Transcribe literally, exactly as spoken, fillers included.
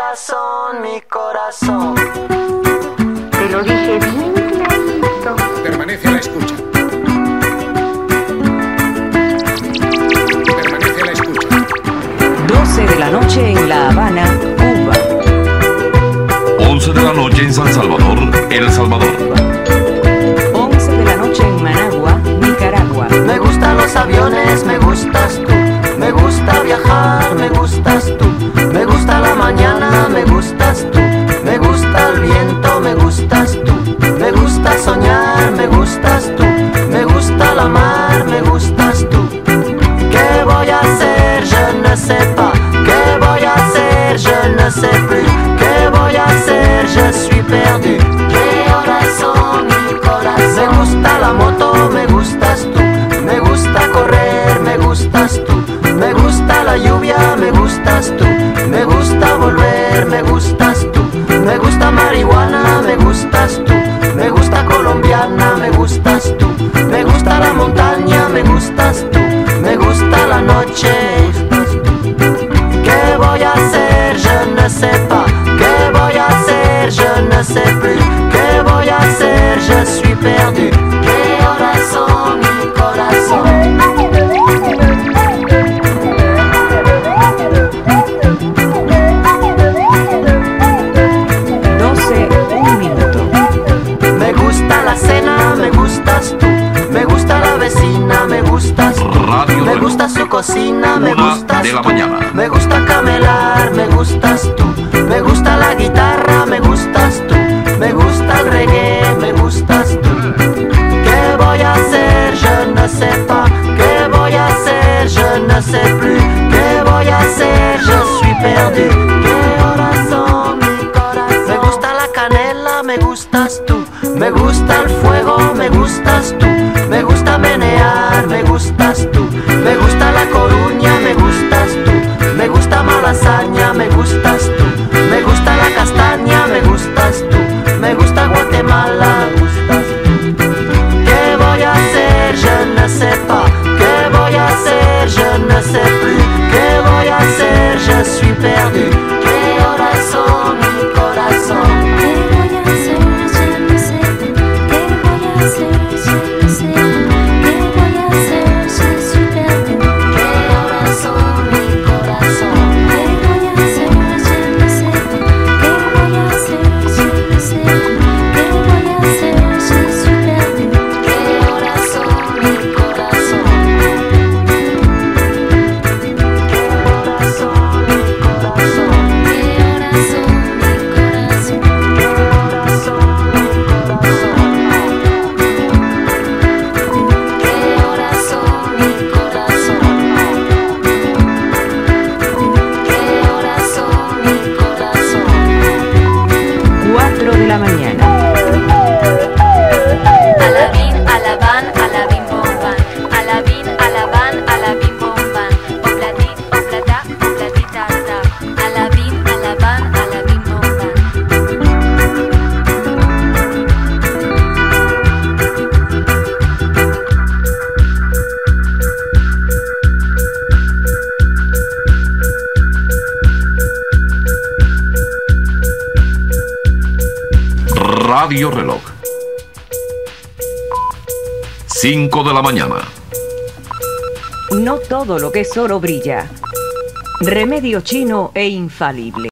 corazón, mi corazón. Te lo dije bien clarito. Permanece a la escucha. Permanece a la escucha. doce de la noche en La Habana, Cuba. once de la noche en San Salvador, El Salvador. once de la noche en Managua, Nicaragua. Me gustan los aviones, me gustas tú. Me gusta viajar, me gustas tú. Me gusta la mañana, me gustas tú. Me gusta el viento, me gustas tú. Me gusta soñar, me gustas tú. Me gusta la mar, me gustas tú. ¿Qué voy a hacer? Je ne sais pas. ¿Qué voy a hacer? Je ne sais plus. ¿Qué voy a hacer? Je suis perdu. ¿Qué horas son, mi corazón? Me gusta la moto, me gustas tú. Me gusta correr, me gustas tú. Me gusta la lluvia, me gustas tú. Me gusta volver, me gustas tú. Me gusta marihuana, me gustas tú. Me gusta colombiana, me gustas tú. Me gusta la montaña, me gustas tú. Me gusta la noche. ¿Qué voy a hacer? Je ne sais pas. ¿Qué voy a hacer? Je ne sais plus. ¿Qué voy a hacer? Je suis perdu. ¿Qué horas son, mi corazón? doce, un minuto. Me gusta la cena, me gustas tú. Me gusta la vecina, me gustas tú. Radio Me Reloj. gusta su cocina, me Una gustas de la tú. mañana. Me gusta camelar, me gustas tú. Me gusta la guitarra, me gustas tú. Me gusta el reggae, me gustas tú. ¿Qué voy a hacer? Je ne sais pas. ¿Qué voy a hacer? Je ne sais plus. ¿Qué voy a hacer? Je suis perdu. ¿Qué horas son, mi corazón? Me gusta la canela, me gustas tú. Me gusta el fuego, me gustas tú. Me gusta menear, me gustas tú. Me gusta la Coruña, me gustas tú. Me gusta Malasaña, me gustas tú. Me gusta la castaña, me gustas tú. Me gusta Guatemala, me gustas tú. ¿Qué voy a hacer? Je ne sais pas. ¿Qué voy a hacer? Je ne sais plus. ¿Qué voy a hacer? Je suis perdu. ¿Qué horas son, mi corazón? ¿Qué voy a hacer? Je ne sais plus. ¿Qué voy a hacer? Je ne sais plus. ¿Qué voy a hacer? Je suis perdu. ¿Qué horas son, mi corazón? ¿Qué voy a hacer? Je ne sais plus. ¿Qué voy a hacer? Je ne sais plus. ¿Qué voy a hacer? Je suis perdu. ¿Qué horas son, mi corazón? ¿Qué horas son, mi corazón? ¿Qué horas son, mi corazón? ¿Qué horas son, mi corazón? ¿Qué horas son, mi corazón? ¿Qué horas son, mi corazón? cuatro de la mañana. Alabín, alabán, alabín, bomban. Alabín, alabán, alabín, bomban. Obladín, obladá, obladita, ta. Alabín, alabán, alabín, bomban. Radio Reloj. cinco de la mañana. No todo lo que es oro brilla. Remedio chino e infalible.